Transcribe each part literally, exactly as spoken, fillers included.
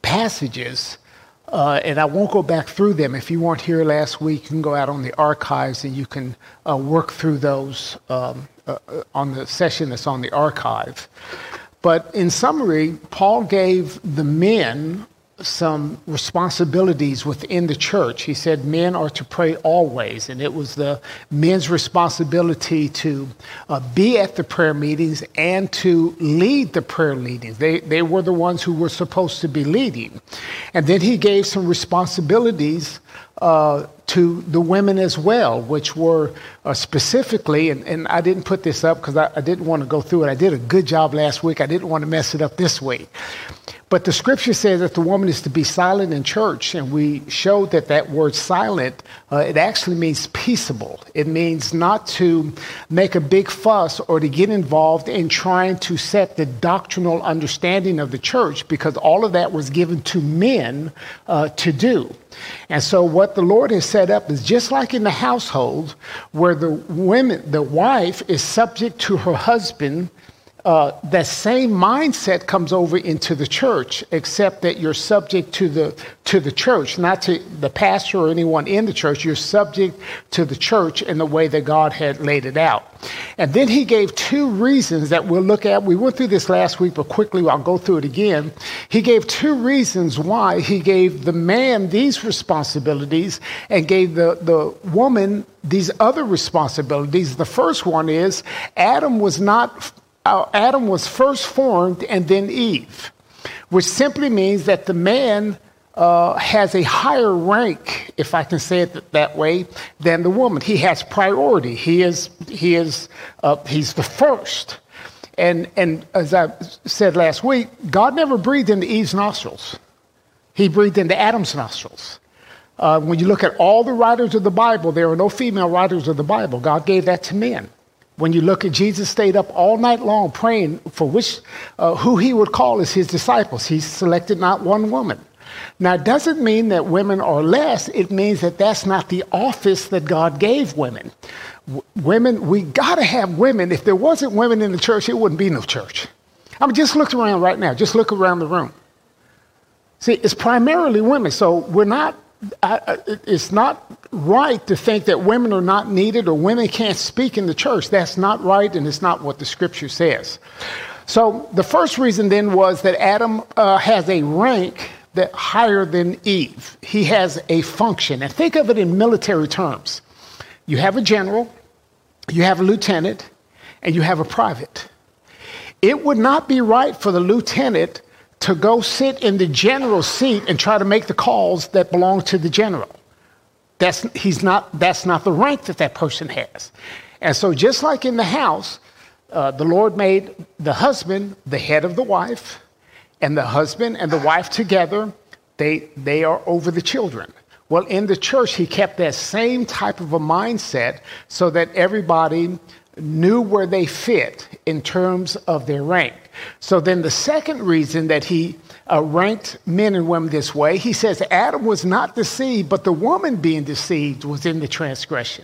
passages, uh, and I won't go back through them. If you weren't here last week, you can go out on the archives and you can uh, work through those um, uh, on the session that's on the archive. But in summary, Paul gave the men some responsibilities within the church. He said men are to pray always, and it was the men's responsibility to uh, be at the prayer meetings and to lead the prayer meetings. They, they were the ones who were supposed to be leading. And then he gave some responsibilities uh, to the women as well, which were uh, specifically, and, and I didn't put this up because I, I didn't want to go through it. I did a good job last week. I didn't want to mess it up this week. But the scripture says that the woman is to be silent in church, and we showed that that word silent, uh, it actually means peaceable. It means not to make a big fuss or to get involved in trying to set the doctrinal understanding of the church, because all of that was given to men uh, to do. And so what the Lord has set up is just like in the household, where the women, the wife is subject to her husband. Uh, that same mindset comes over into the church, except that you're subject to the to the church, not to the pastor or anyone in the church. You're subject to the church in the way that God had laid it out. And then he gave two reasons that we'll look at. We went through this last week, but quickly I'll go through it again. He gave two reasons why he gave the man these responsibilities and gave the, the woman these other responsibilities. The first one is Adam was not Uh, Adam was first formed and then Eve, which simply means that the man uh, has a higher rank, if I can say it th- that way, than the woman. He has priority. He is he is uh, he's the first. And and as I said last week, God never breathed into Eve's nostrils. He breathed into Adam's nostrils. Uh, when you look at all the writers of the Bible, there are no female writers of the Bible. God gave that to men. When you look at Jesus stayed up all night long praying for which, uh, who he would call as his disciples. He selected not one woman. Now, it doesn't mean that women are less. It means that that's not the office that God gave women. W- women, we got to have women. If there wasn't women in the church, it wouldn't be no church. I mean, just look around right now. Just look around the room. See, it's primarily women. So we're not, I, it's not right to think that women are not needed or women can't speak in the church. That's not right, and it's not what the scripture says. So the first reason then was that Adam uh, has a rank that higher than Eve. He has a function. And think of it in military terms. You have a general, you have a lieutenant, and you have a private. It would not be right for the lieutenant to go sit in the general's seat and try to make the calls that belong to the general. That's he's not. That's not the rank that that person has. And so just like in the house, uh, the Lord made the husband the head of the wife, and the husband and the wife together, they, they are over the children. Well, in the church, he kept that same type of a mindset so that everybody knew where they fit in terms of their rank. So then the second reason that he uh, ranked men and women this way, he says Adam was not deceived, but the woman being deceived was in the transgression.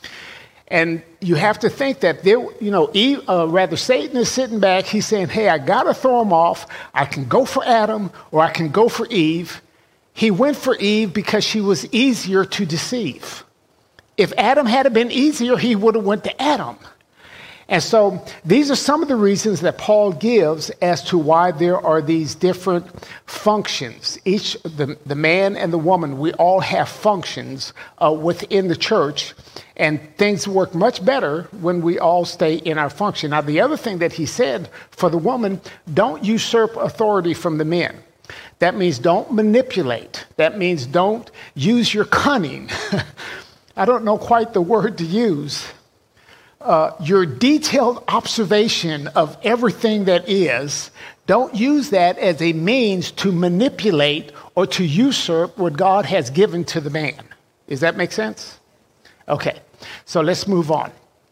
And you have to think that there, you know, Eve, uh, rather Satan is sitting back. He's saying, hey, I got to throw him off. I can go for Adam or I can go for Eve. He went for Eve because she was easier to deceive. If Adam had been easier, he would have went to Adam. And so these are some of the reasons that Paul gives as to why there are these different functions. Each, the, the man and the woman, we all have functions uh, within the church, and things work much better when we all stay in our function. Now, the other thing that he said for the woman, don't usurp authority from the men. That means don't manipulate. That means don't use your cunning. I don't know quite the word to use. Uh, your detailed observation of everything that is, don't use that as a means to manipulate or to usurp what God has given to the man. Does that make sense? Okay, so let's move on.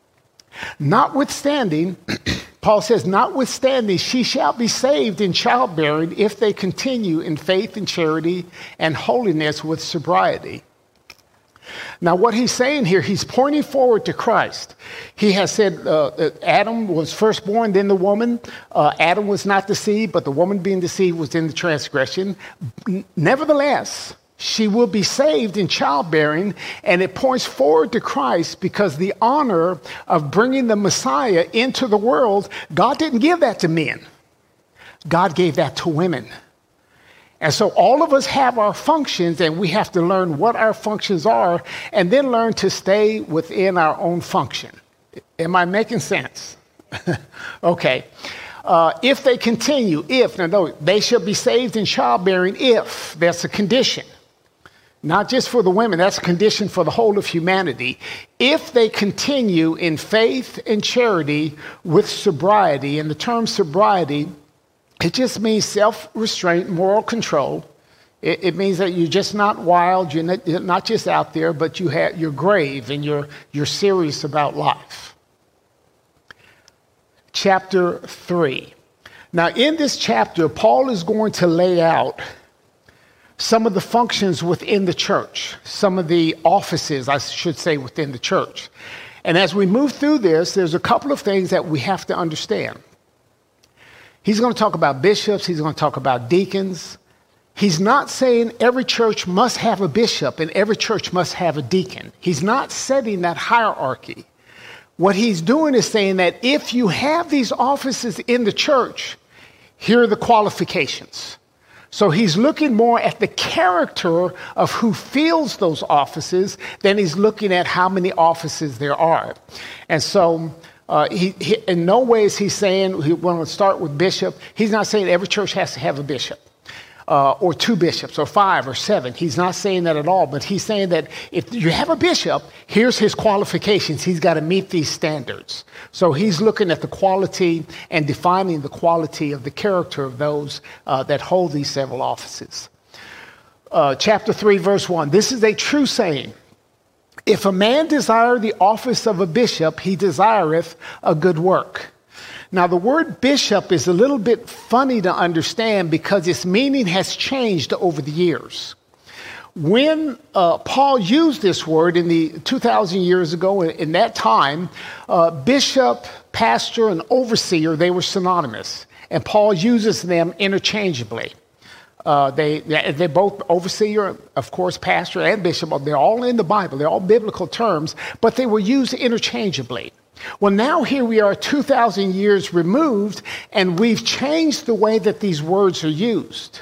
Notwithstanding, Paul says, notwithstanding, she shall be saved in childbearing if they continue in faith and charity and holiness with sobriety. Now, what he's saying here, he's pointing forward to Christ. He has said uh, Adam was first born, then the woman. Uh, Adam was not deceived, but the woman being deceived was in the transgression. Nevertheless, she will be saved in childbearing, and it points forward to Christ because the honor of bringing the Messiah into the world, God didn't give that to men. God gave that to women. And so all of us have our functions, and we have to learn what our functions are and then learn to stay within our own function. Am I making sense? Okay. Uh, if they continue, if, no, no, they shall be saved in childbearing if, that's a condition. Not just for the women, that's a condition for the whole of humanity. If they continue in faith and charity with sobriety, and the term sobriety, it just means self-restraint, moral control. It, it means that you're just not wild, you're not, you're not just out there, but you have, you're grave and you're, you're serious about life. Chapter three. Now, in this chapter, Paul is going to lay out some of the functions within the church, some of the offices, I should say, within the church. And as we move through this, there's a couple of things that we have to understand. He's going to talk about bishops. He's going to talk about deacons. He's not saying every church must have a bishop and every church must have a deacon. He's not setting that hierarchy. What he's doing is saying that if you have these offices in the church, here are the qualifications. So he's looking more at the character of who fills those offices than he's looking at how many offices there are. And so uh, he, he, in no way is he saying, he want to start with bishop. He's not saying every church has to have a bishop uh, or two bishops or five or seven. He's not saying that at all. But he's saying that if you have a bishop, here's his qualifications. He's got to meet these standards. So he's looking at the quality and defining the quality of the character of those uh, that hold these several offices. Uh, chapter three, verse one. This is a true saying. If a man desire the office of a bishop, he desireth a good work. Now, the word bishop is a little bit funny to understand because its meaning has changed over the years. When uh, Paul used this word in the two thousand years ago, in that time, uh, bishop, pastor, and overseer, they were synonymous. And Paul uses them interchangeably. Uh, they, they both, overseer, of course, pastor and bishop, they're all in the Bible. They're all biblical terms, but they were used interchangeably. Well, now here we are two thousand years removed, and we've changed the way that these words are used.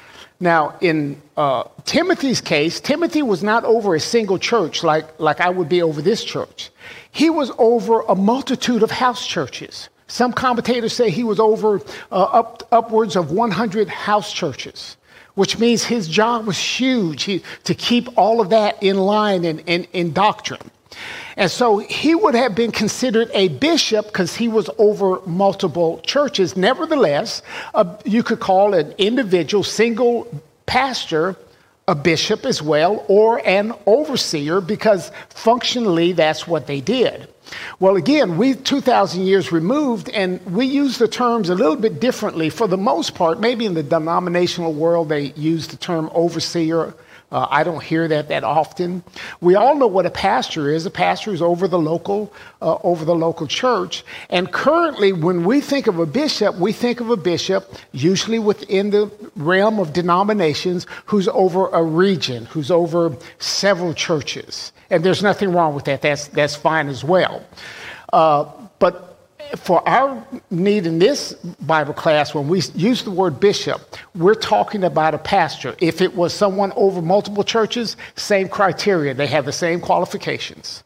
Now, in uh, Timothy's case, Timothy was not over a single church like, like I would be over this church. He was over a multitude of house churches. Some commentators say he was over uh, up, upwards of one hundred house churches, which means his job was huge he, to keep all of that in line in, in, in doctrine. And so he would have been considered a bishop because he was over multiple churches. Nevertheless, uh, you could call an individual single pastor a bishop as well, or an overseer, because functionally that's what they did. Well, again, we two thousand years removed, and we use the terms a little bit differently. For the most part, maybe in the denominational world, they use the term overseer. Uh, I don't hear that that often. We all know what a pastor is. A pastor is over the local, uh, over the local church. And currently, when we think of a bishop, we think of a bishop usually within the realm of denominations who's over a region, who's over several churches. And there's nothing wrong with that. That's that's fine as well. Uh, but for our need in this Bible class, when we use the word bishop, we're talking about a pastor. If it was someone over multiple churches, same criteria. They have the same qualifications.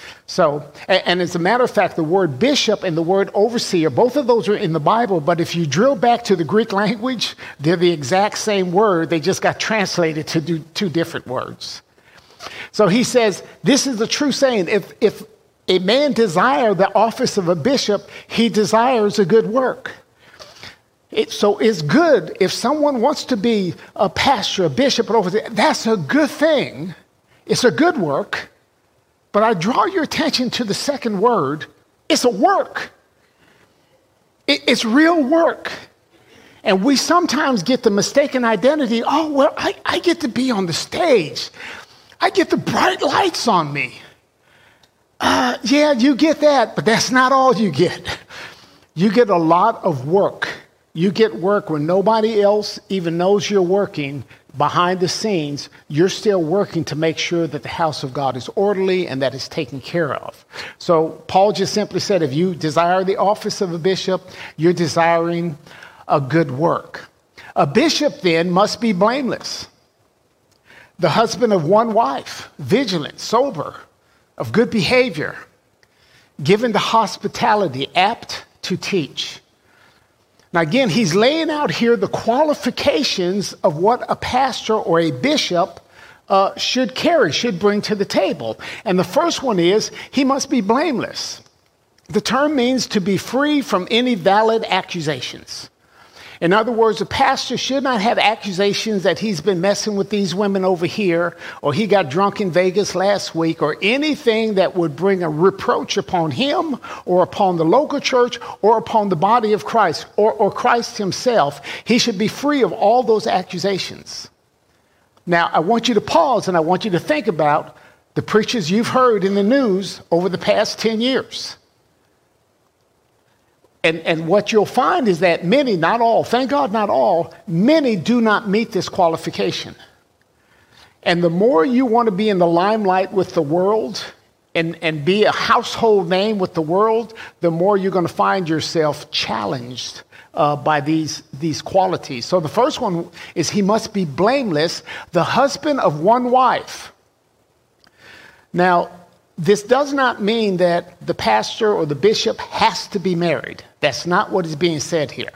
So, and, and as a matter of fact, the word bishop and the word overseer, both of those are in the Bible, but if you drill back to the Greek language, they're the exact same word. They just got translated to do two different words. So he says, this is the true saying. If, if a man desire the office of a bishop, he desires a good work. It, so it's good if someone wants to be a pastor, a bishop, an overseer. That's a good thing. It's a good work. But I draw your attention to the second word. It's a work. It, it's real work. And we sometimes get the mistaken identity. Oh, well, I, I get to be on the stage. I get the bright lights on me. Uh, yeah, you get that, but that's not all you get. You get a lot of work. You get work when nobody else even knows you're working. Behind the scenes, you're still working to make sure that the house of God is orderly and that it's taken care of. So Paul just simply said, if you desire the office of a bishop, you're desiring a good work. A bishop then must be blameless. The husband of one wife, vigilant, sober, of good behavior, given to hospitality, apt to teach. Now, again, he's laying out here the qualifications of what a pastor or a bishop uh, should carry, should bring to the table. And the first one is he must be blameless. The term means to be free from any valid accusations. In other words, a pastor should not have accusations that he's been messing with these women over here, or he got drunk in Vegas last week, or anything that would bring a reproach upon him or upon the local church or upon the body of Christ or, or Christ himself. He should be free of all those accusations. Now, I want you to pause and I want you to think about the preachers you've heard in the news over the past ten years. And, and what you'll find is that many, not all, thank God not all, many do not meet this qualification. And the more you want to be in the limelight with the world and, and be a household name with the world, the more you're going to find yourself challenged uh, by these, these qualities. So the first one is he must be blameless, the husband of one wife. Now, this does not mean that the pastor or the bishop has to be married. That's not what is being said here.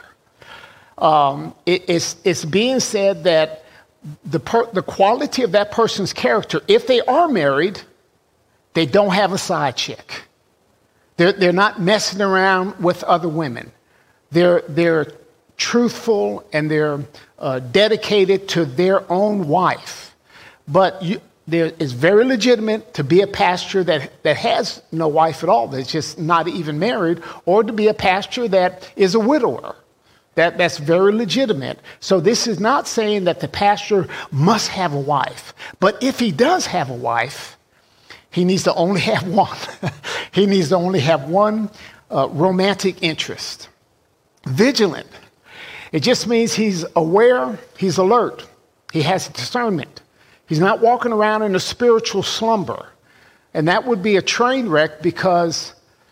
Um, it, it's, it's being said that the, per, the quality of that person's character, if they are married, they don't have a side chick. They're, they're not messing around with other women. They're, they're truthful and they're uh, dedicated to their own wife. But you... There is very legitimate to be a pastor that, that has no wife at all, that's just not even married, or to be a pastor that is a widower. That, that's very legitimate. So this is not saying that the pastor must have a wife. But if he does have a wife, he needs to only have one. He needs to only have one uh, romantic interest. Vigilant. It just means he's aware, he's alert, he has discernment. He's not walking around in a spiritual slumber. And that would be a train wreck because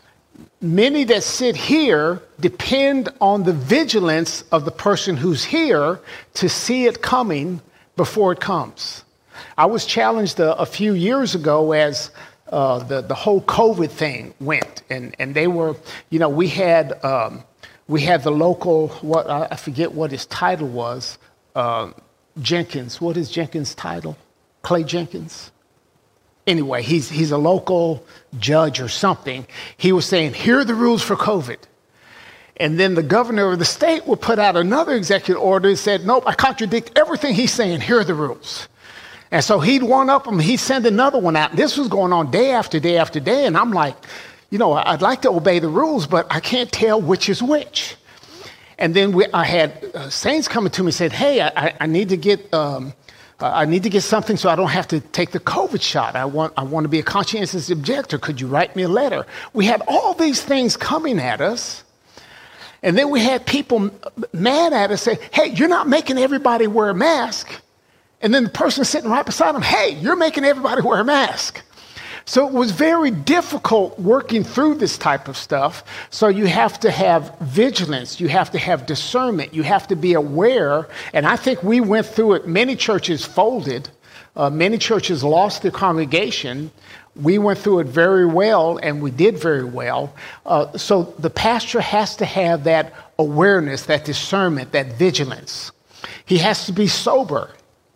many that sit here depend on the vigilance of the person who's here to see it coming before it comes. I was challenged a, a few years ago as uh, the, the whole COVID thing went. And, and they were, you know, we had, um, we had the local, what I forget what his title was, uh, Jenkins. What is Jenkins' title? Clay Jenkins? Anyway, he's he's a local judge or something. He was saying, here are the rules for COVID. And then the governor of the state would put out another executive order and said, nope, I contradict everything he's saying. Here are the rules. And so he'd one up them. He'd send another one out. This was going on day after day after day. And I'm like, you know, I'd like to obey the rules, but I can't tell which is which. And then we, I had uh, saints coming to me and said, hey, I, I need to get... Um, Uh, I need to get something so I don't have to take the COVID shot. I want I want to be a conscientious objector. Could you write me a letter? We had all these things coming at us. And then we had people mad at us say, hey, you're not making everybody wear a mask. And then the person sitting right beside them, hey, you're making everybody wear a mask. So it was very difficult working through this type of stuff. So you have to have vigilance. You have to have discernment. You have to be aware. And I think we went through it. Many churches folded. Uh, many churches lost their congregation. We went through it very well, and we did very well. Uh, so the pastor has to have that awareness, that discernment, that vigilance. He has to be sober.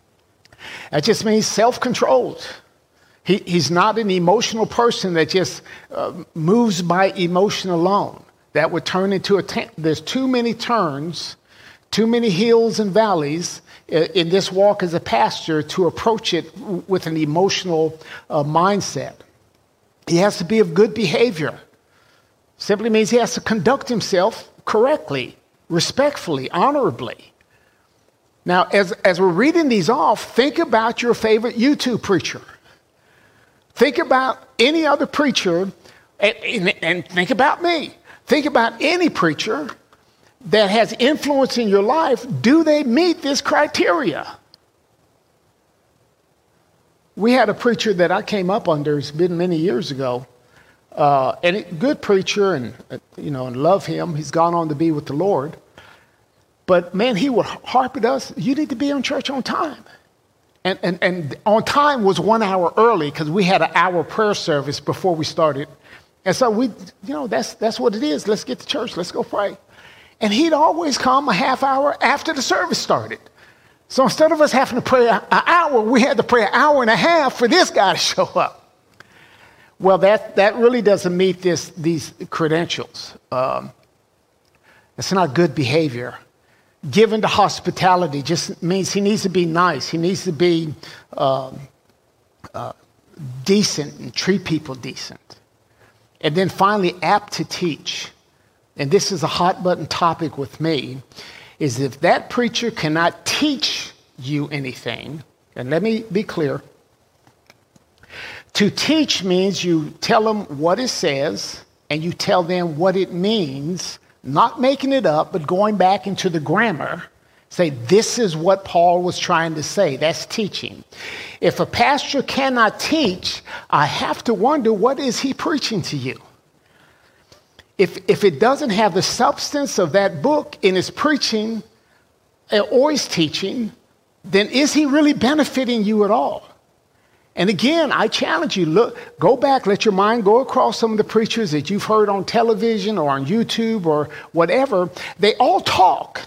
That just means self-controlled. He, he's not an emotional person that just uh, moves by emotion alone. That would turn into a, t- there's too many turns, too many hills and valleys in, in this walk as a pastor to approach it w- with an emotional uh, mindset. He has to be of good behavior. Simply means he has to conduct himself correctly, respectfully, honorably. Now, as, as we're reading these off, think about your favorite YouTube preacher. Think about any other preacher, and, and, and think about me. Think about any preacher that has influence in your life. Do they meet this criteria? We had a preacher that I came up under, it's been many years ago, uh, and a good preacher, and uh, you know, and love him. He's gone on to be with the Lord. But man, he would harp at us, you need to be in church on time. And, and, and on time was one hour early because we had an hour prayer service before we started. And so we, you know, that's, that's what it is. Let's get to church. Let's go pray. And he'd always come a half hour after the service started. So instead of us having to pray an hour, we had to pray an hour and a half for this guy to show up. Well, that, that really doesn't meet this, these credentials. Um, it's not good behavior. Given to hospitality just means he needs to be nice. He needs to be um, uh, decent and treat people decent. And then finally, apt to teach. And this is a hot button topic with me, is if that preacher cannot teach you anything, and let me be clear, to teach means you tell them what it says and you tell them what it means, not making it up, but going back into the grammar, say, this is what Paul was trying to say. That's teaching. If a pastor cannot teach, I have to wonder, what is he preaching to you? If, if it doesn't have the substance of that book in his preaching or his teaching, then is he really benefiting you at all? And again, I challenge you, look, go back, let your mind go across some of the preachers that you've heard on television or on YouTube or whatever. They all talk,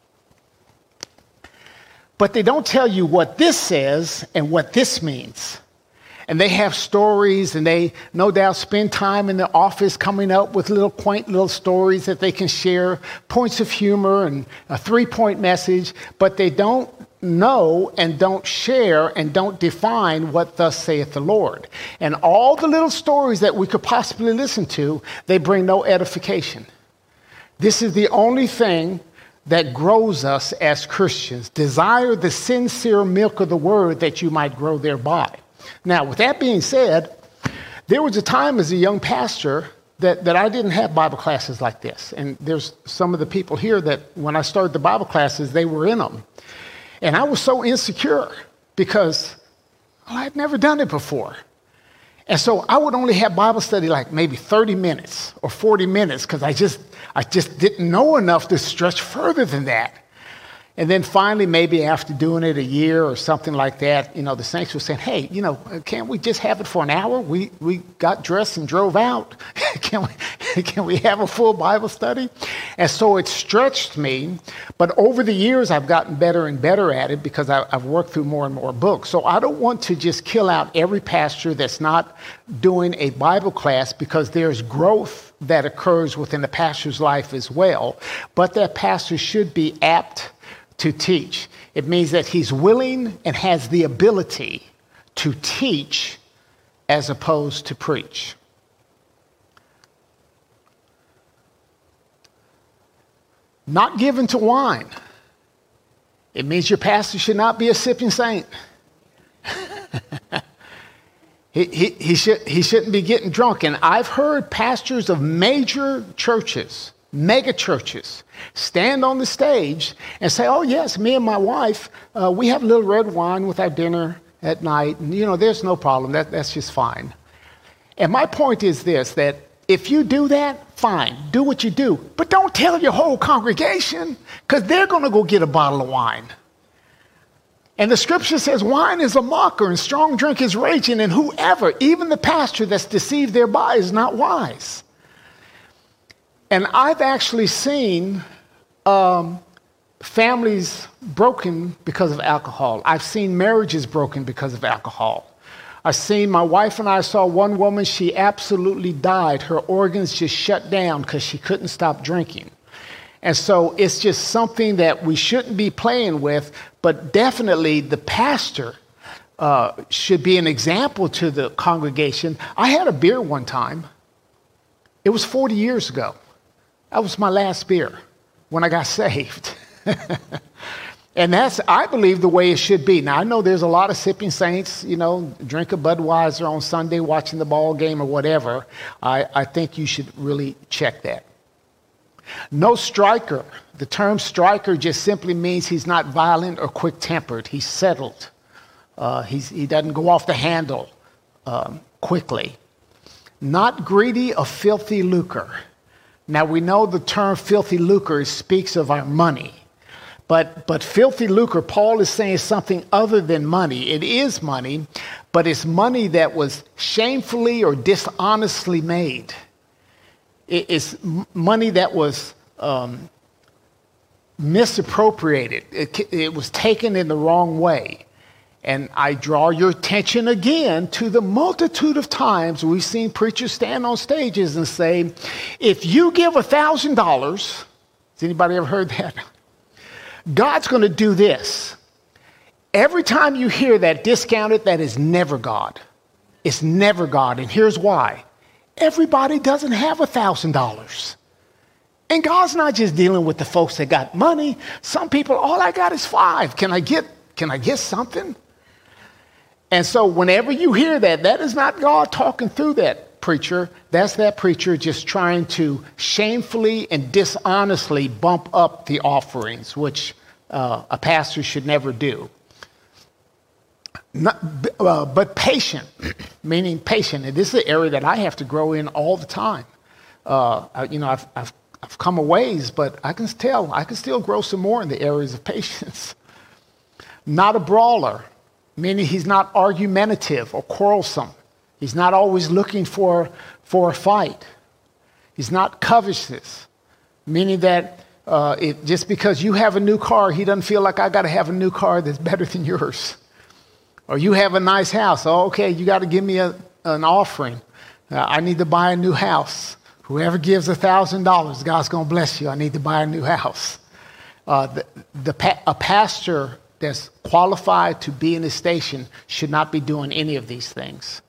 but they don't tell you what this says and what this means. And they have stories, and they no doubt spend time in the office coming up with little quaint little stories that they can share, points of humor and a three-point message, but they don't know and don't share and don't define what thus saith the Lord. And all the little stories that we could possibly listen to, they bring no edification. This is the only thing that grows us as Christians. Desire the sincere milk of the word that you might grow thereby. Now, with that being said, there was a time as a young pastor that, that I didn't have Bible classes like this. And there's some of the people here that when I started the Bible classes, they were in them. And I was so insecure because well, I'd never done it before. And so I would only have Bible study like maybe thirty minutes or forty minutes because I just, I just didn't know enough to stretch further than that. And then finally, maybe after doing it a year or something like that, you know, the saints were saying, hey, you know, can't we just have it for an hour? We we got dressed and drove out. can we can we have a full Bible study? And so it stretched me. But over the years, I've gotten better and better at it because I, I've worked through more and more books. So I don't want to just kill out every pastor that's not doing a Bible class, because there's growth that occurs within the pastor's life as well. But that pastor should be apt to teach. It means that he's willing and has the ability to teach as opposed to preach. Not given to wine. It means your pastor should not be a sipping saint. he, he, he, should, he shouldn't be getting drunk. And I've heard pastors of major churches, mega churches, stand on the stage and say, oh, yes, me and my wife, uh, we have a little red wine with our dinner at night. And, you know, there's no problem. That, that's just fine. And my point is this, that if you do that, fine, do what you do. But don't tell your whole congregation, because they're going to go get a bottle of wine. And the scripture says wine is a mocker and strong drink is raging, and whoever, even the pastor that's deceived thereby, is not wise. And I've actually seen um, families broken because of alcohol. I've seen marriages broken because of alcohol. I've seen, my wife and I saw one woman, she absolutely died. Her organs just shut down because she couldn't stop drinking. And so it's just something that we shouldn't be playing with, but definitely the pastor uh, should be an example to the congregation. I had a beer one time. It was forty years ago. That was my last beer when I got saved. And that's, I believe, the way it should be. Now, I know there's a lot of sipping saints, you know, drink a Budweiser on Sunday watching the ball game or whatever. I, I think you should really check that. No striker. The term striker just simply means he's not violent or quick-tempered. He's settled. Uh, he's, he doesn't go off the handle um, quickly. Not greedy of filthy lucre. Now, we know the term filthy lucre speaks of our money. But, but filthy lucre, Paul is saying something other than money. It is money, but it's money that was shamefully or dishonestly made. It, it's money that was um, misappropriated. It, it was taken in the wrong way. And I draw your attention again to the multitude of times we've seen preachers stand on stages and say, if you give one thousand dollars, has anybody ever heard that? God's going to do this. Every time you hear that discounted, that is never God. It's never God. And here's why. Everybody doesn't have one thousand dollars. And God's not just dealing with the folks that got money. Some people, all I got is five. Can I get, can I get something? And so whenever you hear that, that is not God talking through that preacher. That's that preacher just trying to shamefully and dishonestly bump up the offerings, which uh, a pastor should never do. Not, uh, but patient, meaning patient. And this is an area that I have to grow in all the time. Uh, I, you know, I've, I've, I've come a ways, but I can tell I can still grow some more in the areas of patience. Not a brawler, meaning he's not argumentative or quarrelsome. He's not always looking for, for a fight. He's not covetous, meaning that uh, it, just because you have a new car, he doesn't feel like I got to have a new car that's better than yours. Or you have a nice house. Oh, okay, you got to give me a, an offering. Uh, I need to buy a new house. Whoever gives one thousand dollars, God's going to bless you. I need to buy a new house. Uh, the, the, a pastor that's qualified to be in his station should not be doing any of these things.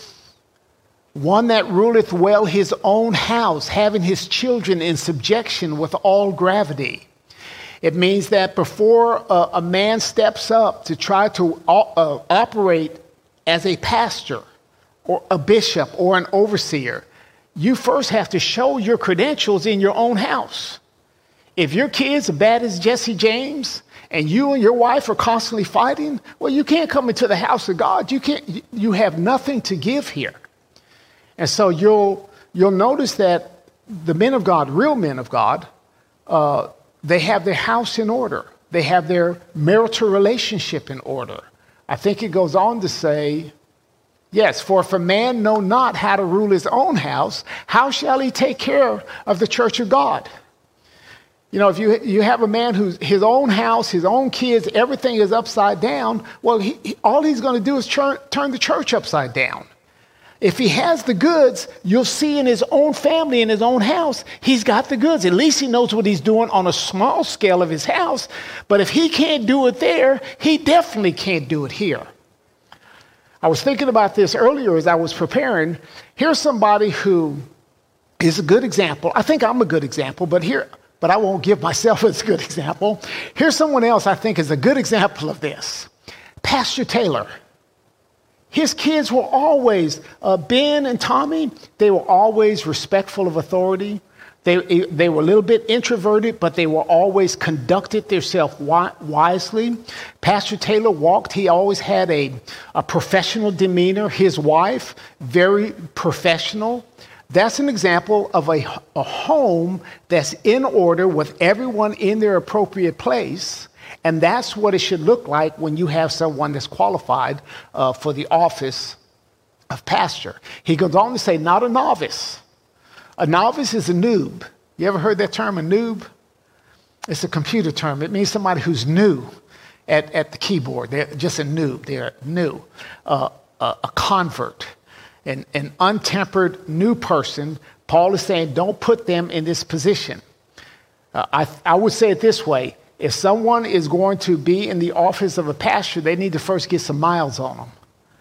One that ruleth well his own house, having his children in subjection with all gravity. It means that before a, a man steps up to try to uh, operate as a pastor or a bishop or an overseer, you first have to show your credentials in your own house. If your kid's as bad as Jesse James and you and your wife are constantly fighting, well, you can't come into the house of God. You can't. You have nothing to give here. And so you'll you'll notice that the men of God, real men of God, uh, they have their house in order. They have their marital relationship in order. I think it goes on to say, yes, for if a man know not how to rule his own house, how shall he take care of the church of God? You know, if you you have a man who's his own house, his own kids, everything is upside down, well, he, he, all he's going to do is turn, turn the church upside down. If he has the goods, you'll see in his own family, in his own house, he's got the goods. At least he knows what he's doing on a small scale of his house. But if he can't do it there, he definitely can't do it here. I was thinking about this earlier as I was preparing. Here's somebody who is a good example. I think I'm a good example, but here, but I won't give myself as a good example. Here's someone else I think is a good example of this. Pastor Taylor. His kids were always, uh, Ben and Tommy, they were always respectful of authority. They, they were a little bit introverted, but they were always conducted themselves wisely. Pastor Taylor walked, he always had a, a professional demeanor. His wife, very professional. That's an example of a, a home that's in order with everyone in their appropriate place. And that's what it should look like when you have someone that's qualified uh, for the office of pastor. He goes on to say, not a novice. A novice is a noob. You ever heard that term, a noob? It's a computer term. It means somebody who's new at, at the keyboard. They're just a noob. They're new. Uh, a, a convert, an, an untempered new person. Paul is saying, don't put them in this position. Uh, I, I would say it this way. If someone is going to be in the office of a pastor, they need to first get some miles on them.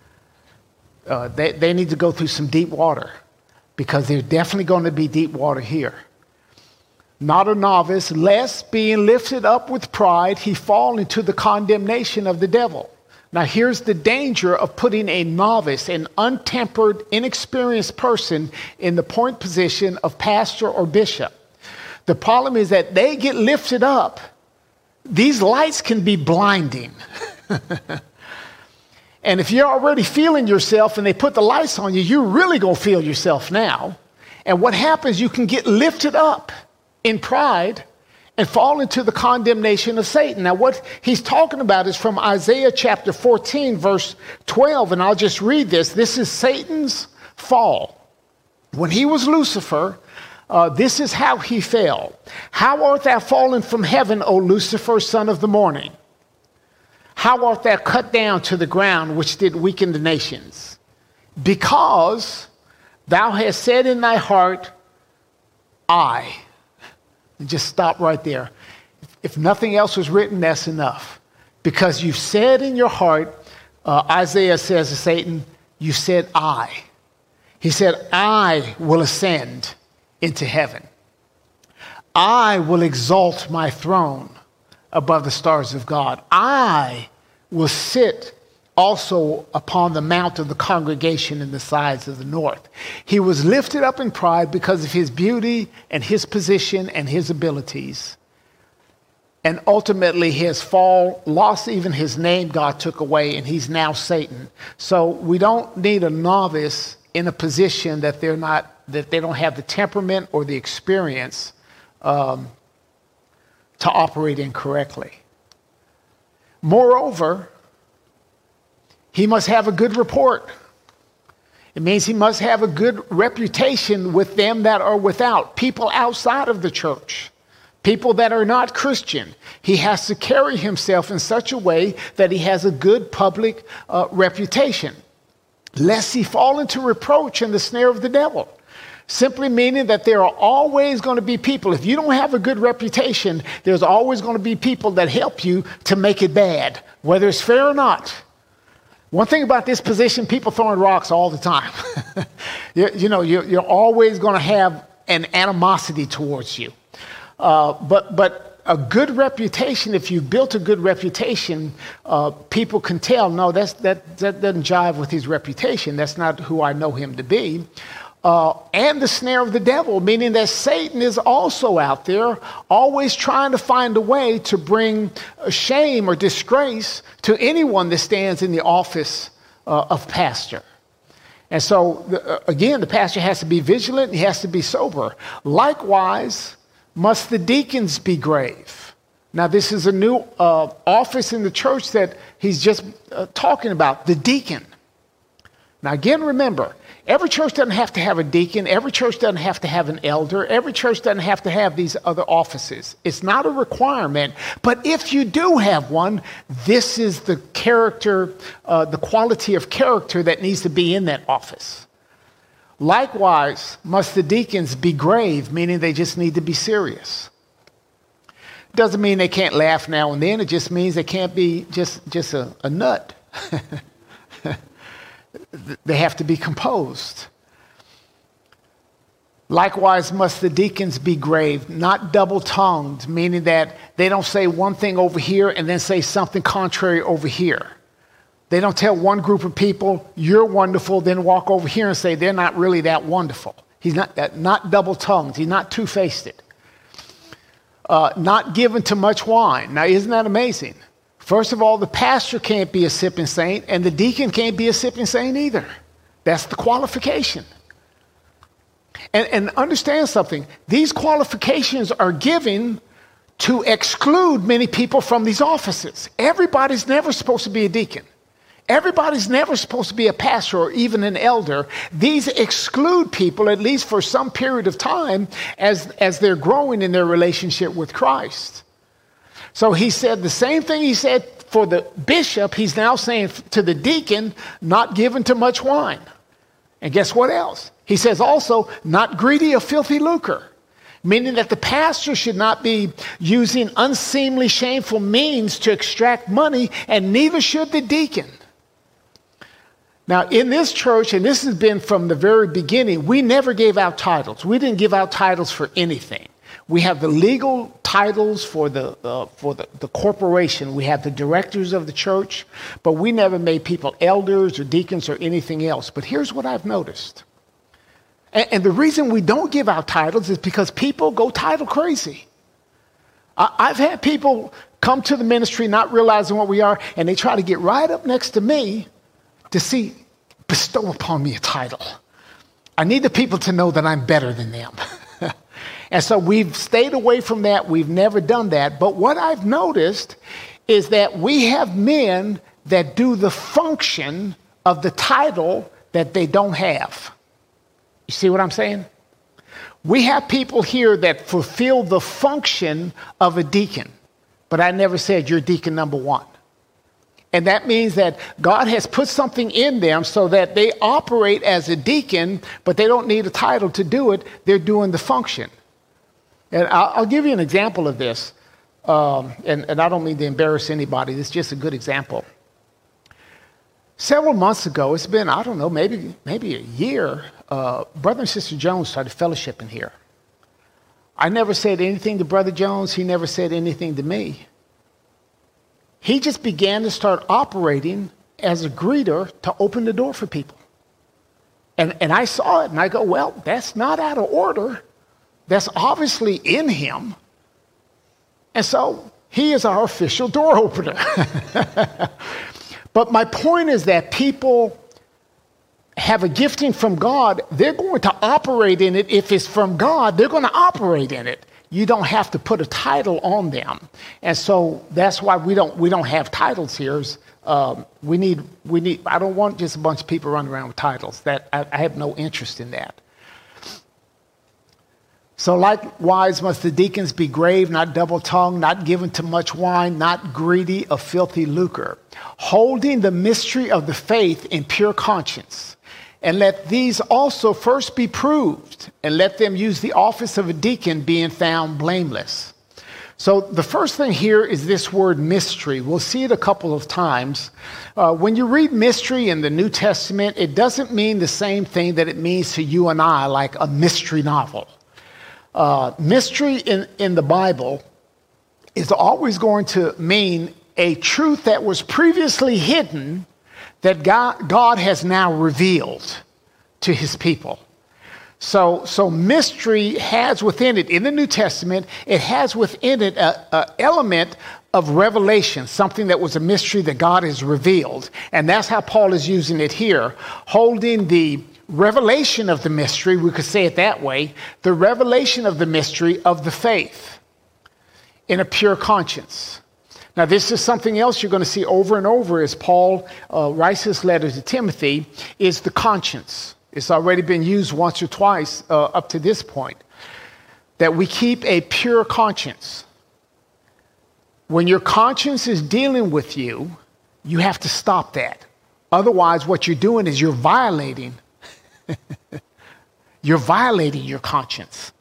Uh, they, they need to go through some deep water because there's definitely going to be deep water here. not a novice, lest being lifted up with pride, he fall into the condemnation of the devil. Now, here's the danger of putting a novice, an untempered, inexperienced person in the point position of pastor or bishop. The problem is that they get lifted up. These lights can be blinding. And if you're already feeling yourself and they put the lights on you, you're really going to feel yourself now. And what happens, you can get lifted up in pride and fall into the condemnation of Satan. Now, what he's talking about is from Isaiah chapter fourteen, verse twelve. And I'll just read this. This is Satan's fall. When he was Lucifer, uh, this is how he fell. How art thou fallen from heaven, O Lucifer, son of the morning? How art thou cut down to the ground, which did weaken the nations? Because thou hast said in thy heart, I. And just stop right there. If nothing else was written, that's enough. Because you've said in your heart, uh, Isaiah says to Satan, you said I. He said, I will ascend into heaven. I will exalt my throne above the stars of God. I will sit also upon the mount of the congregation in the sides of the north. He was lifted up in pride because of his beauty and his position and his abilities. And ultimately his fall lost even his name God took away, and he's now Satan. So we don't need a novice in a position that they're not, that they don't have the temperament or the experience um, to operate in correctly. Moreover, he must have a good report. It means he must have a good reputation with them that are without, people outside of the church, people that are not Christian. He has to carry himself in such a way that he has a good public uh, reputation, lest he fall into reproach and the snare of the devil. Simply meaning that there are always going to be people. If you don't have a good reputation, there's always going to be people that help you to make it bad, whether it's fair or not. One thing about this position, people throwing rocks all the time. you, you know, you're, you're always going to have an animosity towards you. Uh, but but a good reputation, if you've built a good reputation, uh, people can tell, no, that's, that, that doesn't jive with his reputation. That's not who I know him to be. Uh, and the snare of the devil, meaning that Satan is also out there, always trying to find a way to bring shame or disgrace to anyone that stands in the office uh, of pastor. And so, the, uh, again, the pastor has to be vigilant. He has to be sober. Likewise, must the deacons be grave. Now, this is a new uh, office in the church that he's just uh, talking about, the deacon. Now, again, remember, every church doesn't have to have a deacon. Every church doesn't have to have an elder. Every church doesn't have to have these other offices. It's not a requirement. But if you do have one, this is the character, uh, the quality of character that needs to be in that office. Likewise, must the deacons be grave, meaning they just need to be serious. Doesn't mean they can't laugh now and then. It just means they can't be just, just a, a nut. They have to be composed. Likewise, must the deacons be grave, not double-tongued, meaning that they don't say one thing over here and then say something contrary over here. They don't tell one group of people, you're wonderful, then walk over here and say they're not really that wonderful. He's not, that, not double-tongued. He's not two-faced. Uh, not given to much wine. Now, isn't that amazing? First of all, the pastor can't be a sipping saint, and the deacon can't be a sipping saint either. That's the qualification. And, and understand something. These qualifications are given to exclude many people from these offices. Everybody's never supposed to be a deacon. Everybody's never supposed to be a pastor or even an elder. These exclude people, at least for some period of time, as, as they're growing in their relationship with Christ. So he said the same thing he said for the bishop, he's now saying to the deacon, not given to much wine. And guess what else? He says also, not greedy of filthy lucre, meaning that the pastor should not be using unseemly, shameful means to extract money, and neither should the deacon. Now, in this church, and this has been from the very beginning, we never gave out titles. We didn't give out titles for anything. We have the legal titles for the uh, for the, the corporation. We have the directors of the church, but we never made people elders or deacons or anything else. But here's what I've noticed. And, and the reason we don't give out titles is because people go title crazy. I, I've had people come to the ministry not realizing what we are, and they try to get right up next to me to see, bestow upon me a title. I need the people to know that I'm better than them. And so we've stayed away from that. We've never done that. But what I've noticed is that we have men that do the function of the title that they don't have. You see what I'm saying? We have people here that fulfill the function of a deacon. But I never said you're deacon number one. And that means that God has put something in them so that they operate as a deacon, but they don't need a title to do it. They're doing the function. And I'll, I'll give you an example of this. Um, and, and I don't mean to embarrass anybody. This is just a good example. Several months ago, it's been, I don't know, maybe, maybe a year, uh, Brother and Sister Jones started fellowshipping here. I never said anything to Brother Jones. He never said anything to me. He just began to start operating as a greeter to open the door for people. And, and I saw it, and I go, well, that's not out of order. That's obviously in him. And so he is our official door opener. But my point is that people have a gifting from God. They're going to operate in it. If it's from God, they're going to operate in it. You don't have to put a title on them. And so that's why we don't we don't have titles here. Um, we need we need I don't want just a bunch of people running around with titles. That I, I have no interest in that. So likewise must the deacons be grave, not double-tongued, not given to much wine, not greedy of filthy lucre, holding the mystery of the faith in pure conscience. And let these also first be proved, and let them use the office of a deacon, being found blameless. So the first thing here is this word mystery. We'll see it a couple of times. Uh, when you read mystery in the New Testament, it doesn't mean the same thing that it means to you and I, like a mystery novel. Uh, mystery in, in the Bible is always going to mean a truth that was previously hidden that God, God has now revealed to his people. So, so mystery has within it, in the New Testament, it has within it an element of revelation, something that was a mystery that God has revealed. And that's how Paul is using it here, holding the revelation of the mystery, we could say it that way, the revelation of the mystery of the faith in a pure conscience. Now, this is something else you're going to see over and over as Paul uh, writes his letter to Timothy, is the conscience. It's already been used once or twice uh, up to this point, that we keep a pure conscience. When your conscience is dealing with you, you have to stop that. Otherwise, what you're doing is you're violating You're violating your conscience.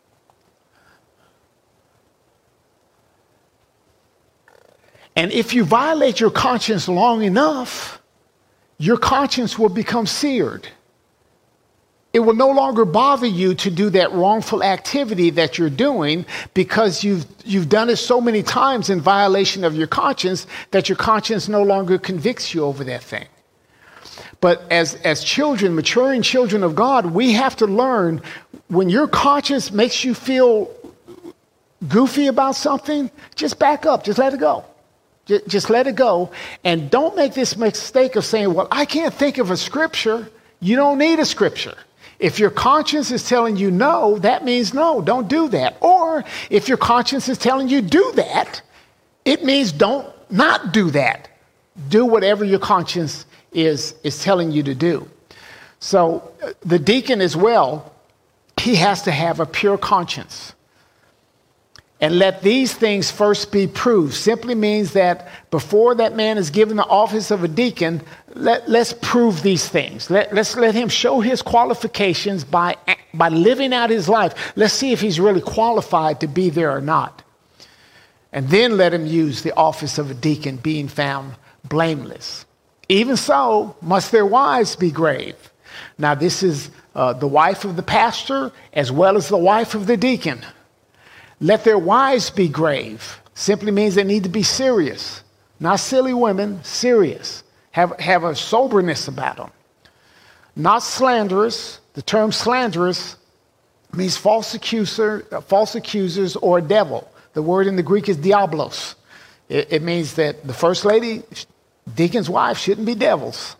And if you violate your conscience long enough, your conscience will become seared. It will no longer bother you to do that wrongful activity that you're doing because you've, you've done it so many times in violation of your conscience that your conscience no longer convicts you over that thing. But as, as children, maturing children of God, we have to learn when your conscience makes you feel goofy about something, just back up, just let it go. Just, just let it go. And don't make this mistake of saying, well, I can't think of a scripture. You don't need a scripture. If your conscience is telling you no, that means no, don't do that. Or if your conscience is telling you do that, it means don't not do that. Do whatever your conscience is, is telling you to do. So uh, the deacon as well, he has to have a pure conscience. And let these things first be proved. Simply means that before that man is given the office of a deacon, let, let's prove these things. Let, let's let him show his qualifications by, by living out his life. Let's see if he's really qualified to be there or not. And then let him use the office of a deacon, being found blameless. Even so, must their wives be grave. Now, this is uh, the wife of the pastor as well as the wife of the deacon. Let their wives be grave. Simply means they need to be serious. Not silly women, serious. Have, have a soberness about them. Not slanderous. The term slanderous means false accuser, false accusers or devil. The word in the Greek is diablos. It, it means that the first lady, deacon's wife, shouldn't be devils.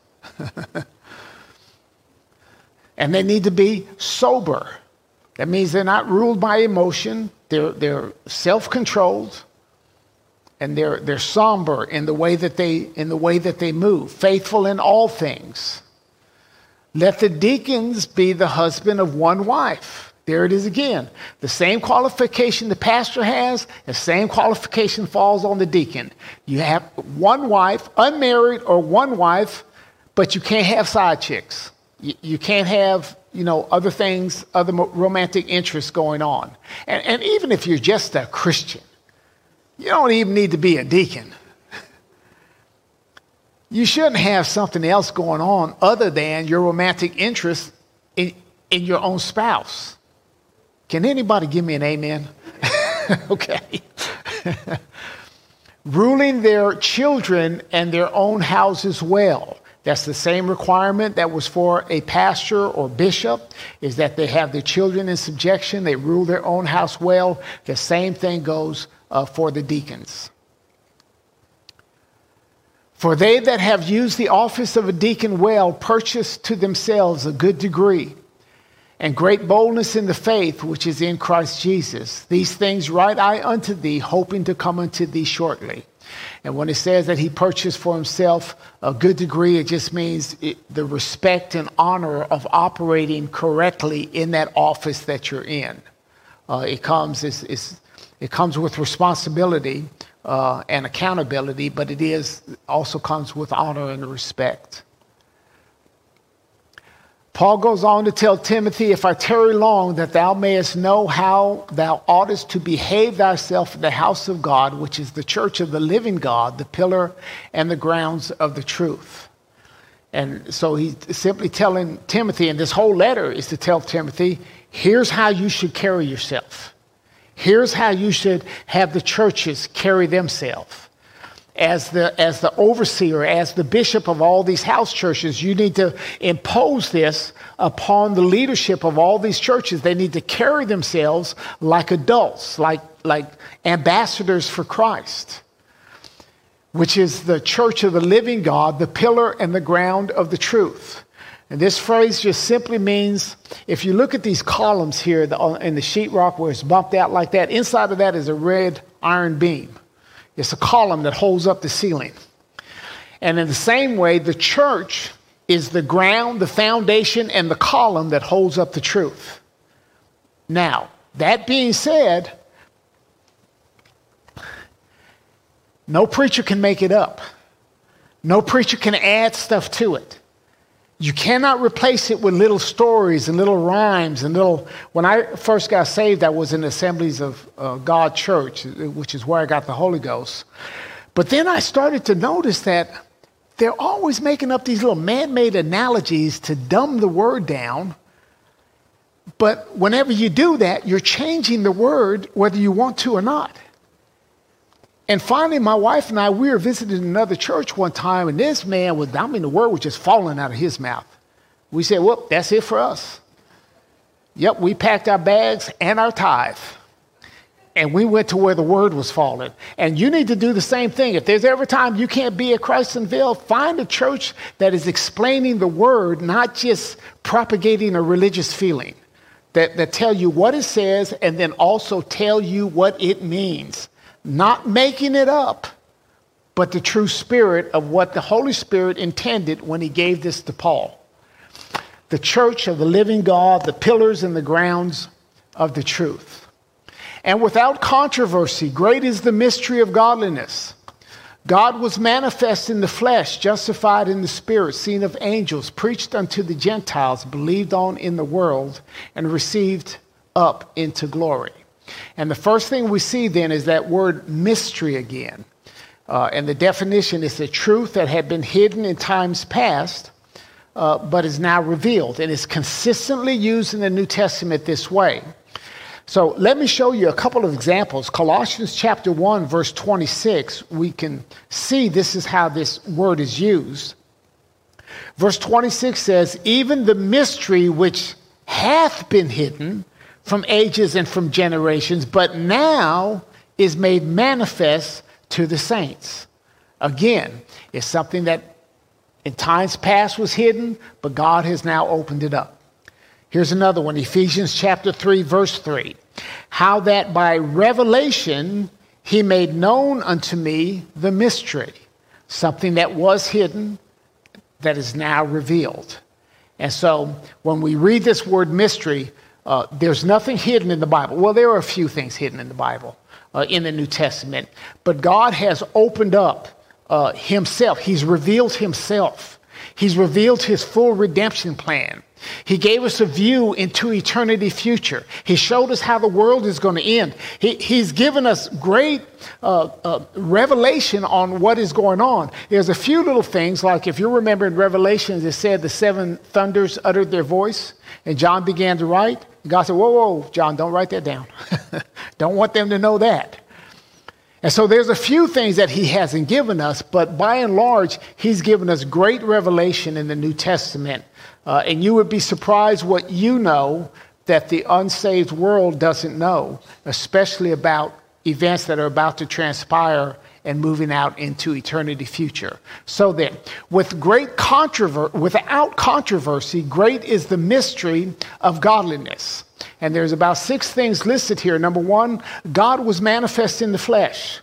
And they need to be sober. That means they're not ruled by emotion. They're, they're self-controlled. And they're, they're somber in the way that they, in the way that they move. Faithful in all things. Let the deacons be the husband of one wife. There it is again. The same qualification the pastor has, the same qualification falls on the deacon. You have one wife, unmarried or one wife, but you can't have side chicks. You, you can't have, you know, other things, other romantic interests going on. And, and even if you're just a Christian, you don't even need to be a deacon. You shouldn't have something else going on other than your romantic interest in, in your own spouse. Can anybody give me an amen? Okay. Ruling their children and their own houses well. That's the same requirement that was for a pastor or bishop, is that they have their children in subjection. They rule their own house well. The same thing goes uh, for the deacons. For they that have used the office of a deacon well purchase to themselves a good degree and great boldness in the faith which is in Christ Jesus. These things write I unto thee, hoping to come unto thee shortly. And when it says that he purchased for himself a good degree, it just means it, the respect and honor of operating correctly in that office that you're in. Uh, it comes it's, it's, it comes with responsibility uh, and accountability, but it is also comes with honor and respect. Paul goes on to tell Timothy, if I tarry long, that thou mayest know how thou oughtest to behave thyself in the house of God, which is the church of the living God, the pillar and the grounds of the truth. And so he's simply telling Timothy, and this whole letter is to tell Timothy, here's how you should carry yourself. Here's how you should have the churches carry themselves. As the, as the overseer, as the bishop of all these house churches, you need to impose this upon the leadership of all these churches. They need to carry themselves like adults, like, like ambassadors for Christ, which is the church of the living God, the pillar and the ground of the truth. And this phrase just simply means, if you look at these columns here in the sheetrock where it's bumped out like that, inside of that is a red iron beam. It's a column that holds up the ceiling. And in the same way, the church is the ground, the foundation, and the column that holds up the truth. Now, that being said, no preacher can make it up. No preacher can add stuff to it. You cannot replace it with little stories and little rhymes and little... When I first got saved, I was in Assemblies of uh, God Church, which is where I got the Holy Ghost. But then I started to notice that they're always making up these little man-made analogies to dumb the word down. But whenever you do that, you're changing the word whether you want to or not. And finally, my wife and I, we were visiting another church one time, and this man was, I mean, the word was just falling out of his mouth. We said, well, that's it for us. Yep, we packed our bags and our tithe, and we went to where the word was falling. And you need to do the same thing. If there's ever time you can't be at Christianville, find a church that is explaining the word, not just propagating a religious feeling, that, that tell you what it says and then also tell you what it means. Not making it up, but the true spirit of what the Holy Spirit intended when he gave this to Paul. The church of the living God, the pillars and the grounds of the truth. And without controversy, great is the mystery of godliness. God was manifest in the flesh, justified in the spirit, seen of angels, preached unto the Gentiles, believed on in the world, and received up into glory. And the first thing we see then is that word mystery again. Uh, and the definition is the truth that had been hidden in times past, uh, but is now revealed. And it's consistently used in the New Testament this way. So let me show you a couple of examples. Colossians chapter one, verse twenty-six, we can see this is how this word is used. Verse twenty-six says, even the mystery which hath been hidden from ages and from generations, but now is made manifest to the saints. Again, it's something that in times past was hidden, but God has now opened it up. Here's another one, Ephesians chapter three, verse three. How that by revelation he made known unto me the mystery, something that was hidden, that is now revealed. And so when we read this word mystery, uh, there's nothing hidden in the Bible. Well, there are a few things hidden in the Bible, uh, in the New Testament. But God has opened up uh, himself. He's revealed himself. He's revealed his full redemption plan. He gave us a view into eternity future. He showed us how the world is going to end. He, he's given us great uh, uh, revelation on what is going on. There's a few little things, like if you remember in Revelations, it said the seven thunders uttered their voice, and John began to write. And God said, whoa, whoa, John, don't write that down. Don't want them to know that. And so there's a few things that he hasn't given us, but by and large, he's given us great revelation in the New Testament. Uh, and you would be surprised what you know that the unsaved world doesn't know, especially about events that are about to transpire and moving out into eternity future. So then, with great controversy, without controversy, great is the mystery of godliness. And there's about six things listed here. Number one, God was manifest in the flesh.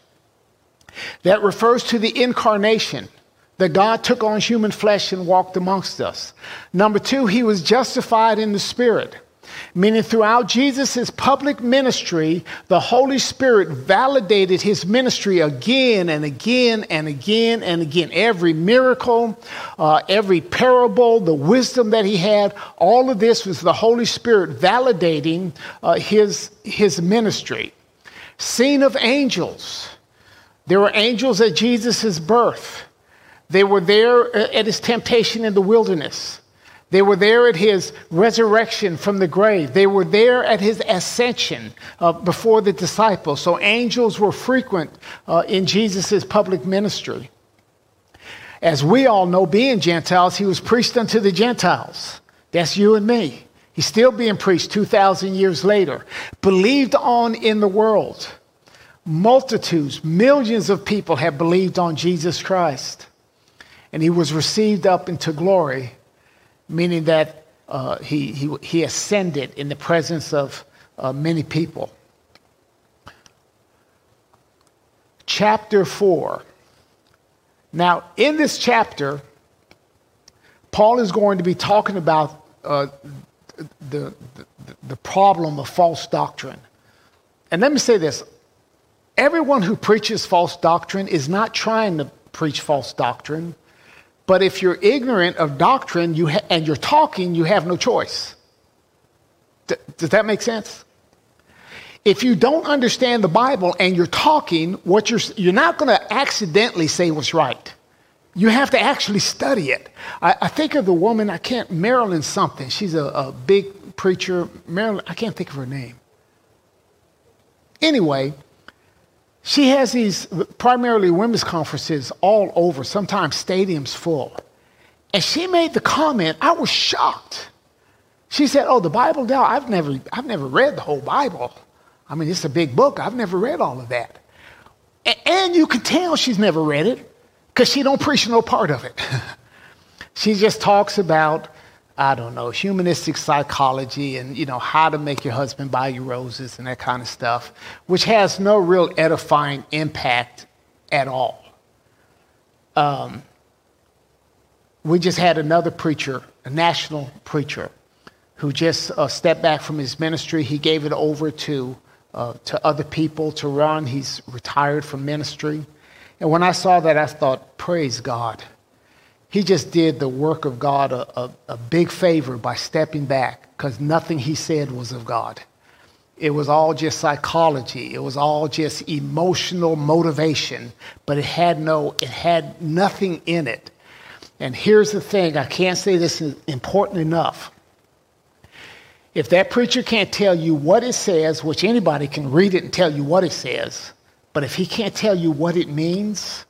That refers to the incarnation, that God took on human flesh and walked amongst us. Number two, he was justified in the Spirit, meaning throughout Jesus' public ministry, the Holy Spirit validated his ministry again and again and again and again. Every miracle, uh, every parable, the wisdom that he had, all of this was the Holy Spirit validating uh, his, his ministry. Seen of angels. There were angels at Jesus' birth. They were there at his temptation in the wilderness. They were there at his resurrection from the grave. They were there at his ascension uh, before the disciples. So angels were frequent uh, in Jesus' public ministry. As we all know, being Gentiles, he was preached unto the Gentiles. That's you and me. He's still being preached two thousand years later. Believed on in the world. Multitudes, millions of people have believed on Jesus Christ. And he was received up into glory, meaning that uh, he, he, he ascended in the presence of uh, many people. Chapter four. Now, in this chapter, Paul is going to be talking about uh, the, the, the problem of false doctrine. And let me say this. Everyone who preaches false doctrine is not trying to preach false doctrine. But if you're ignorant of doctrine you ha- and you're talking, you have no choice. D- does that make sense? If you don't understand the Bible and you're talking, what you're you're not going to accidentally say what's right. You have to actually study it. I, I think of the woman, I can't, Marilyn something. She's a, a big preacher. Marilyn, I can't think of her name. Anyway, she has these primarily women's conferences all over, sometimes stadiums full. And she made the comment, I was shocked. She said, oh, the Bible, no, I've never, I've never read the whole Bible. I mean, it's a big book. I've never read all of that. A- and you can tell she's never read it because she don't preach no part of it. She just talks about, I don't know, humanistic psychology and, you know, how to make your husband buy you roses and that kind of stuff, which has no real edifying impact at all. Um, we just had another preacher, a national preacher, who just uh, stepped back from his ministry. He gave it over to uh, to other people to run. He's retired from ministry. And when I saw that, I thought, praise God. He just did the work of God a, a, a big favor by stepping back, because nothing he said was of God. It was all just psychology. It was all just emotional motivation, but it had no, it had nothing in it. And here's the thing, I can't say this is important enough. If that preacher can't tell you what it says, which anybody can read it and tell you what it says, but if he can't tell you what it means,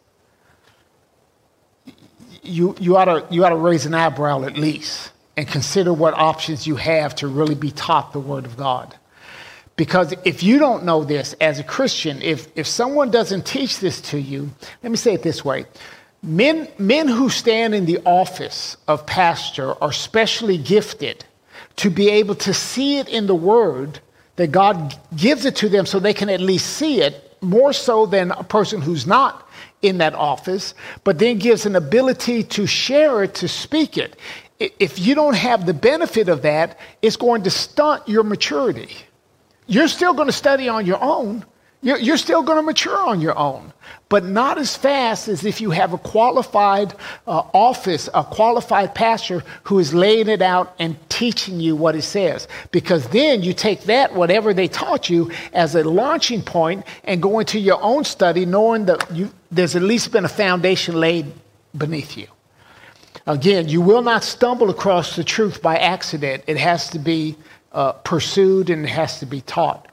you, you, ought to, you ought to raise an eyebrow at least and consider what options you have to really be taught the Word of God. Because if you don't know this as a Christian, if, if someone doesn't teach this to you, let me say it this way. Men, men who stand in the office of pastor are specially gifted to be able to see it in the Word, that God gives it to them so they can at least see it, more so than a person who's not in that office, but then gives an ability to share it, to speak it. If you don't have the benefit of that, it's going to stunt your maturity. You're still going to study on your own. You're, you're still going to mature on your own, but not as fast as if you have a qualified uh, office, a qualified pastor who is laying it out and teaching you what it says. Because then you take that, whatever they taught you, as a launching point and go into your own study knowing that you, there's at least been a foundation laid beneath you. Again, you will not stumble across the truth by accident. It has to be uh, pursued and it has to be taught.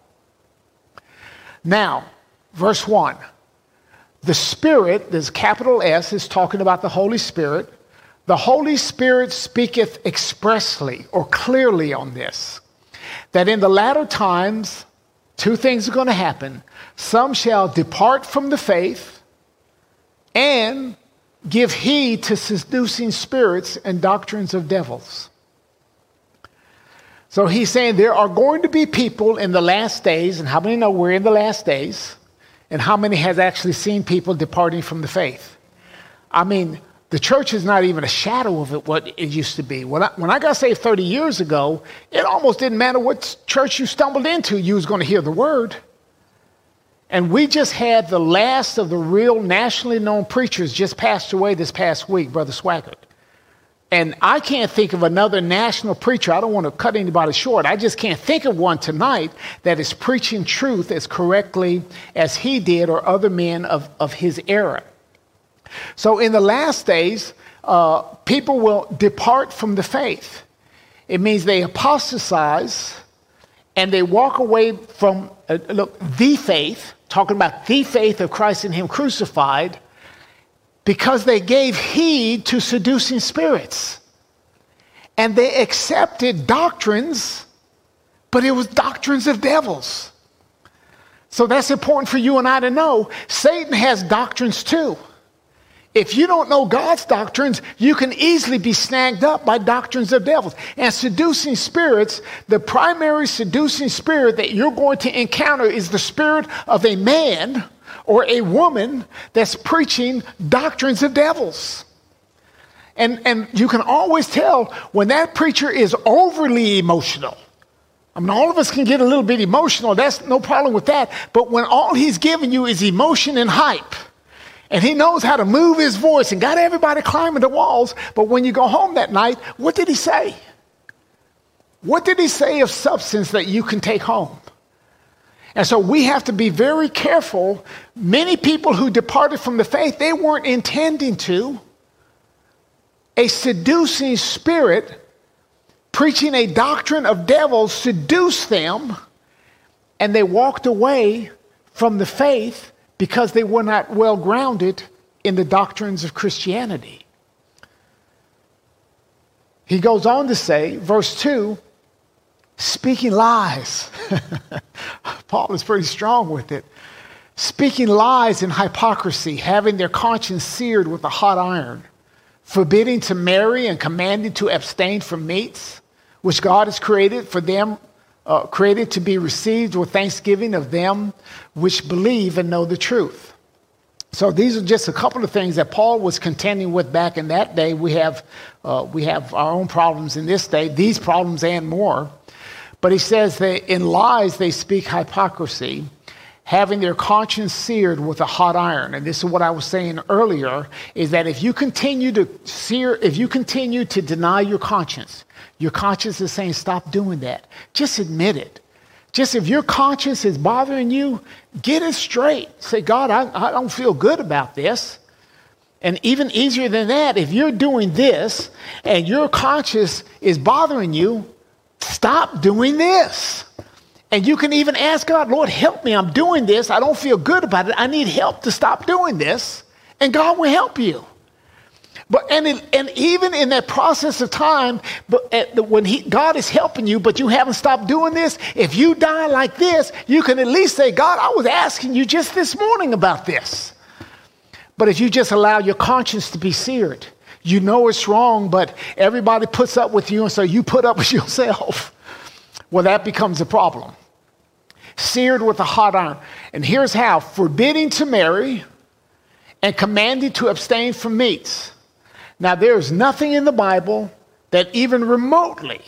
Now, verse one, the Spirit, this capital S, is talking about the Holy Spirit. The Holy Spirit speaketh expressly or clearly on this, that in the latter times, two things are going to happen. Some shall depart from the faith and give heed to seducing spirits and doctrines of devils. So he's saying there are going to be people in the last days, and how many know we're in the last days? And how many has actually seen people departing from the faith? I mean, the church is not even a shadow of it, what it used to be. When I, when I got saved thirty years ago, it almost didn't matter what church you stumbled into, you was going to hear the word. And we just had the last of the real nationally known preachers just passed away this past week, Brother Swaggart. And I can't think of another national preacher. I don't want to cut anybody short. I just can't think of one tonight that is preaching truth as correctly as he did or other men of, of his era. So in the last days, uh, people will depart from the faith. It means they apostatize and they walk away from, uh, look, the faith, talking about the faith of Christ and him crucified, because they gave heed to seducing spirits. And they accepted doctrines, but it was doctrines of devils. So that's important for you and I to know. Satan has doctrines too. If you don't know God's doctrines, you can easily be snagged up by doctrines of devils. And seducing spirits, the primary seducing spirit that you're going to encounter is the spirit of a man or a woman that's preaching doctrines of devils. And, and you can always tell when that preacher is overly emotional. I mean, all of us can get a little bit emotional. That's no problem with that. But when all he's giving you is emotion and hype, and he knows how to move his voice and got everybody climbing the walls, but when you go home that night, what did he say? What did he say of substance that you can take home? And so we have to be very careful. Many people who departed from the faith, they weren't intending to. A seducing spirit preaching a doctrine of devils seduced them, and they walked away from the faith because they were not well grounded in the doctrines of Christianity. He goes on to say, verse two, speaking lies. Paul is pretty strong with it. Speaking lies and hypocrisy, having their conscience seared with a hot iron, forbidding to marry and commanding to abstain from meats, which God has created for them, uh, created to be received with thanksgiving of them which believe and know the truth. So these are just a couple of things that Paul was contending with back in that day. We have, uh, we have our own problems in this day, these problems and more. But he says that in lies they speak hypocrisy, having their conscience seared with a hot iron. And this is what I was saying earlier, is that if you continue to sear, if you continue to deny your conscience, your conscience is saying, stop doing that. Just admit it. Just if your conscience is bothering you, get it straight. Say, God, I, I don't feel good about this. And even easier than that, if you're doing this and your conscience is bothering you, stop doing this. And you can even ask God, Lord, help me. I'm doing this. I don't feel good about it. I need help to stop doing this. And God will help you. But and it, and even in that process of time, but at the, when he, God is helping you, but you haven't stopped doing this, if you die like this, you can at least say, God, I was asking you just this morning about this. But if you just allow your conscience to be seared, you know it's wrong, but everybody puts up with you, and so you put up with yourself. Well, that becomes a problem. Seared with a hot iron. And here's how: forbidding to marry and commanding to abstain from meats. Now, there's nothing in the Bible that even remotely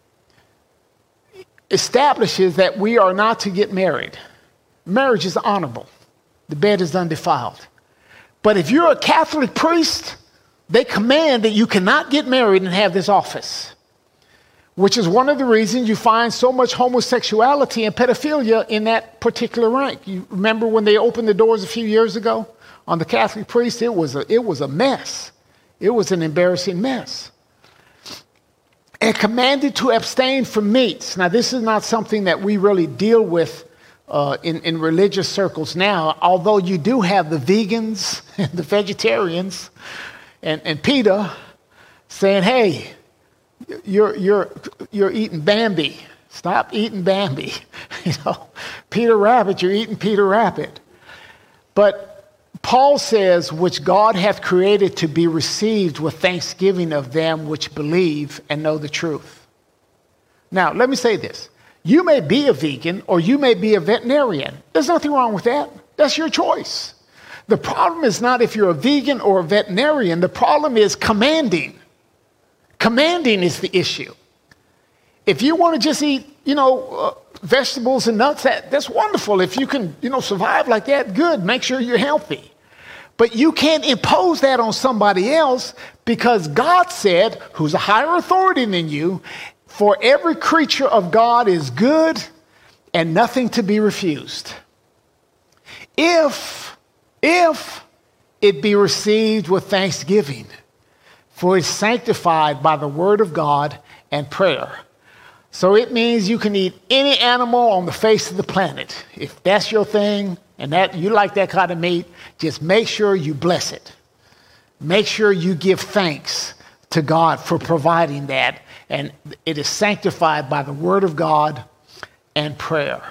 establishes that we are not to get married. Marriage is honorable. The bed is undefiled. But if you're a Catholic priest, they command that you cannot get married and have this office, which is one of the reasons you find so much homosexuality and pedophilia in that particular rank. You remember when they opened the doors a few years ago on the Catholic priest? It was a, it was a mess. It was an embarrassing mess. And commanded to abstain from meats. Now, this is not something that we really deal with uh, in, in religious circles now, although you do have the vegans and the vegetarians and, and PETA saying, hey, you're, you're, you're eating Bambi. Stop eating Bambi. You know, Peter Rabbit, you're eating Peter Rabbit. But Paul says, which God hath created to be received with thanksgiving of them which believe and know the truth. Now, let me say this. You may be a vegan or you may be a veterinarian. There's nothing wrong with that. That's your choice. The problem is not if you're a vegan or a veterinarian. The problem is commanding. Commanding is the issue. If you want to just eat, you know, uh, vegetables and nuts, that, that's wonderful. If you can, you know, survive like that, good. Make sure you're healthy. But you can't impose that on somebody else, because God said, who's a higher authority than you, for every creature of God is good and nothing to be refused. If, if it be received with thanksgiving, for it's sanctified by the word of God and prayer. So it means you can eat any animal on the face of the planet. If that's your thing and that you like that kind of meat, just make sure you bless it. Make sure you give thanks to God for providing that. And it is sanctified by the word of God and prayer.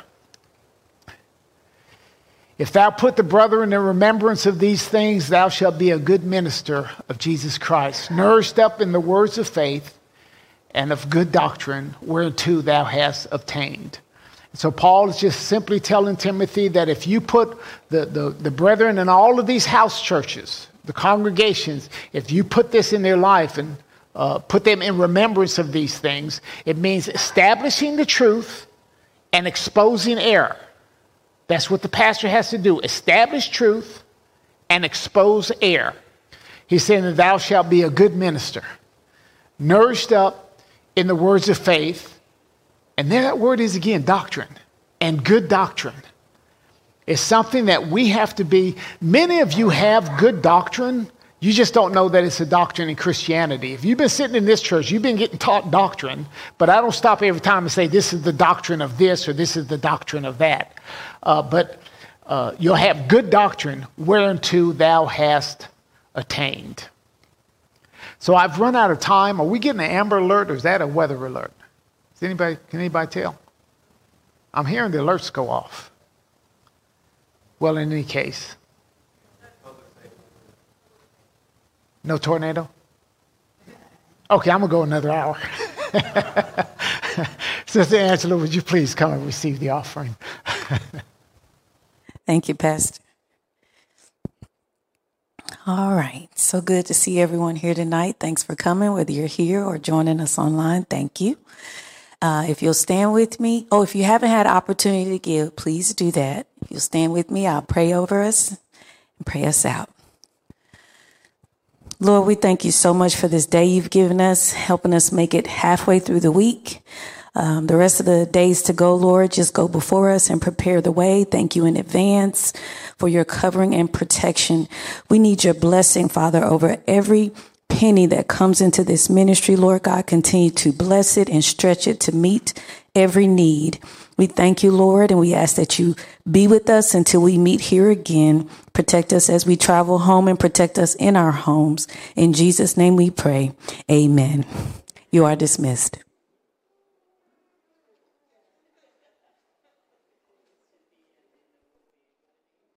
If thou put the brethren in remembrance of these things, thou shalt be a good minister of Jesus Christ, nourished up in the words of faith and of good doctrine, whereunto thou hast obtained. So Paul is just simply telling Timothy that if you put the, the, the brethren in all of these house churches, the congregations, if you put this in their life and uh, put them in remembrance of these things, it means establishing the truth and exposing error. That's what the pastor has to do. Establish truth and expose error. He's saying that thou shalt be a good minister, nourished up in the words of faith. And there that word is again, doctrine. And good doctrine is something that we have to be. Many of you have good doctrine. You just don't know that it's a doctrine in Christianity. If you've been sitting in this church, you've been getting taught doctrine, but I don't stop every time and say this is the doctrine of this or this is the doctrine of that. Uh, but uh, you'll have good doctrine whereunto thou hast attained. So I've run out of time. Are we getting an Amber Alert or is that a weather alert? Is anybody, can anybody tell? I'm hearing the alerts go off. Well, in any case. No tornado? Okay, I'm going to go another hour. Sister Angela, would you please come and receive the offering? Thank you, Pastor. All right. So good to see everyone here tonight. Thanks for coming, whether you're here or joining us online. Thank you. Uh, if you'll stand with me. Oh, if you haven't had opportunity to give, please do that. If you'll stand with me, I'll pray over us and pray us out. Lord, we thank you so much for this day you've given us, helping us make it halfway through the week. Um, the rest of the days to go, Lord, just go before us and prepare the way. Thank you in advance for your covering and protection. We need your blessing, Father, over every penny that comes into this ministry, Lord God, continue to bless it and stretch it to meet every need. We thank you, Lord, and we ask that you be with us until we meet here again. Protect us as we travel home and protect us in our homes. In Jesus' name we pray. Amen. You are dismissed.